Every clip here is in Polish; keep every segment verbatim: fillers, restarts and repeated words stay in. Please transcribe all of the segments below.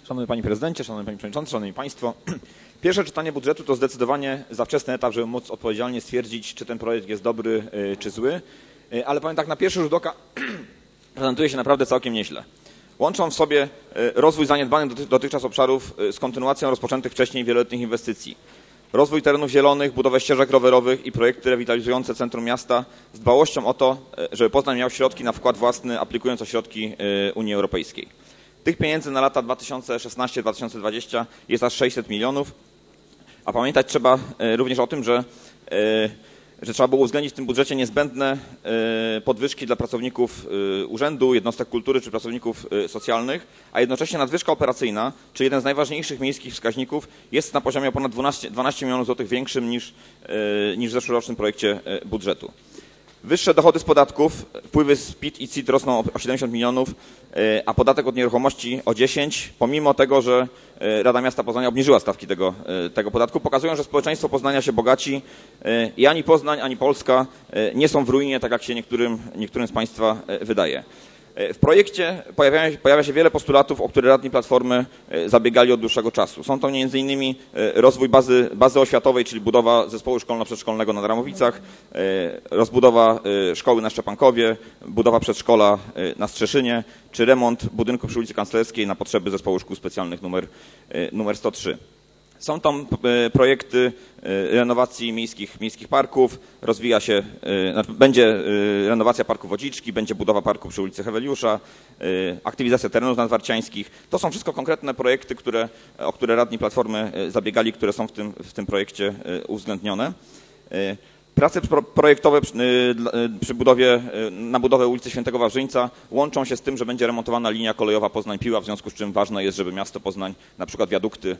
Szanowny Panie Prezydencie, Szanowny Panie Przewodniczący, Szanowni Państwo. Pierwsze czytanie budżetu to zdecydowanie za wczesny etap, żeby móc odpowiedzialnie stwierdzić, czy ten projekt jest dobry, czy zły. Ale powiem tak, na pierwszy rzut oka prezentuje się naprawdę całkiem nieźle. Łączą w sobie rozwój zaniedbanych dotychczas obszarów z kontynuacją rozpoczętych wcześniej wieloletnich inwestycji. Rozwój terenów zielonych, budowę ścieżek rowerowych i projekty rewitalizujące centrum miasta z dbałością o to, żeby Poznań miał środki na wkład własny, aplikując o środki Unii Europejskiej. Tych pieniędzy na lata dwa tysiące szesnaście do dwa tysiące dwudziestego jest aż sześćset milionów, a pamiętać trzeba również o tym, że, że trzeba było uwzględnić w tym budżecie niezbędne podwyżki dla pracowników urzędu, jednostek kultury czy pracowników socjalnych, a jednocześnie nadwyżka operacyjna, czyli jeden z najważniejszych miejskich wskaźników, jest na poziomie o ponad dwanaście milionów złotych większym niż, niż w zeszłorocznym projekcie budżetu. Wyższe dochody z podatków, wpływy z P I T i C I T rosną o siedemdziesiąt milionów, a podatek od nieruchomości o dziesięć, pomimo tego, że Rada Miasta Poznania obniżyła stawki tego, tego podatku, pokazują, że społeczeństwo Poznania się bogaci i ani Poznań, ani Polska nie są w ruinie, tak jak się niektórym, niektórym z Państwa wydaje. W projekcie pojawia, pojawia się wiele postulatów, o które radni Platformy zabiegali od dłuższego czasu. Są to między innymi rozwój bazy, bazy oświatowej, czyli budowa zespołu szkolno-przedszkolnego na Dramowicach, rozbudowa szkoły na Szczepankowie, budowa przedszkola na Strzeszynie, czy remont budynku przy ulicy Kanclerskiej na potrzeby zespołu szkół specjalnych numer, numer sto trzy. Są tam projekty renowacji miejskich, miejskich parków, rozwija się, będzie renowacja parku Wodziczki, będzie budowa parku przy ulicy Heweliusza, aktywizacja terenów nadwarciańskich. To są wszystko konkretne projekty, które, o które radni Platformy zabiegali, które są w tym, w tym projekcie uwzględnione. Prace projektowe przy budowie, na budowę ulicy Świętego Wawrzyńca łączą się z tym, że będzie remontowana linia kolejowa Poznań-Piła, w związku z czym ważne jest, żeby miasto Poznań na przykład wiadukty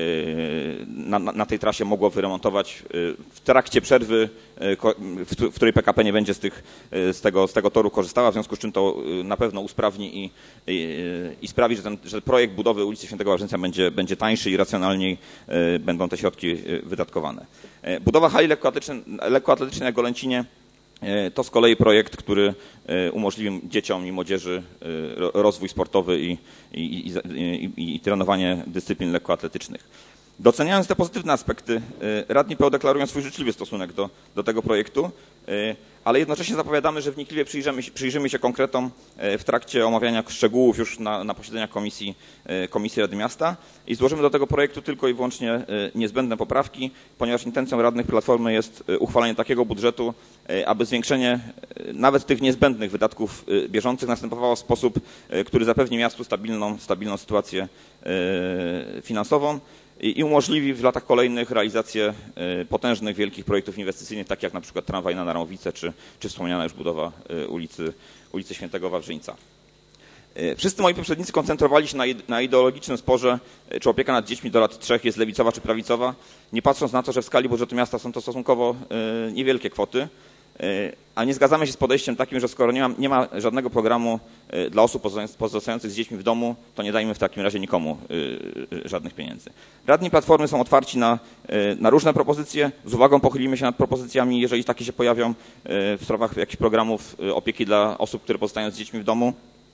na, na tej trasie mogło wyremontować w trakcie przerwy, w której P K P nie będzie z, tych, z, tego, z tego toru korzystała, w związku z czym to na pewno usprawni i, i, i sprawi, że, ten, że projekt budowy ulicy Świętego Wawrzyńca będzie, będzie tańszy i racjonalniej będą te środki wydatkowane. Budowa hali lekkoatletycznej, lekkoatletycznej na Golęcinie to z kolei projekt, który umożliwi dzieciom i młodzieży rozwój sportowy i, i, i, i trenowanie dyscyplin lekkoatletycznych. Doceniając te pozytywne aspekty, radni P O deklarują swój życzliwy stosunek do, do tego projektu, ale jednocześnie zapowiadamy, że wnikliwie przyjrzymy, przyjrzymy się konkretom w trakcie omawiania szczegółów już na, na posiedzeniach komisji, komisji Rady Miasta i złożymy do tego projektu tylko i wyłącznie niezbędne poprawki, ponieważ intencją radnych Platformy jest uchwalenie takiego budżetu, aby zwiększenie nawet tych niezbędnych wydatków bieżących następowało w sposób, który zapewni miastu stabilną, stabilną sytuację finansową i umożliwi w latach kolejnych realizację potężnych, wielkich projektów inwestycyjnych, takich jak na przykład tramwaj na Daramowice, czy, czy wspomniana już budowa ulicy, ulicy Świętego Wawrzyńca. Wszyscy moi poprzednicy koncentrowali się na, na ideologicznym sporze, czy opieka nad dziećmi do lat trzech jest lewicowa czy prawicowa, nie patrząc na to, że w skali budżetu miasta są to stosunkowo niewielkie kwoty. A nie zgadzamy się z podejściem takim, że skoro nie ma, nie ma żadnego programu dla osób pozostających z dziećmi w domu, to nie dajmy w takim razie nikomu żadnych pieniędzy. Radni Platformy są otwarci na, na różne propozycje. Z uwagą pochylimy się nad propozycjami, jeżeli takie się pojawią w sprawach jakichś programów opieki dla osób, które pozostają z dziećmi w domu.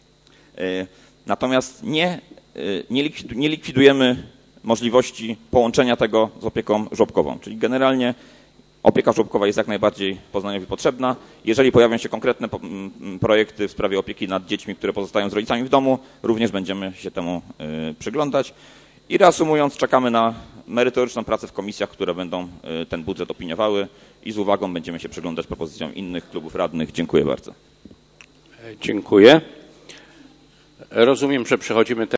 Natomiast nie, nie likwidujemy możliwości połączenia tego z opieką żłobkową, czyli generalnie opieka żłobkowa jest jak najbardziej Poznaniowi potrzebna. Jeżeli pojawią się konkretne projekty w sprawie opieki nad dziećmi, które pozostają z rodzicami w domu, również będziemy się temu przyglądać. I reasumując, czekamy na merytoryczną pracę w komisjach, które będą ten budżet opiniowały i z uwagą będziemy się przyglądać propozycjom innych klubów radnych. Dziękuję bardzo. Dziękuję. Rozumiem, że przechodzimy teraz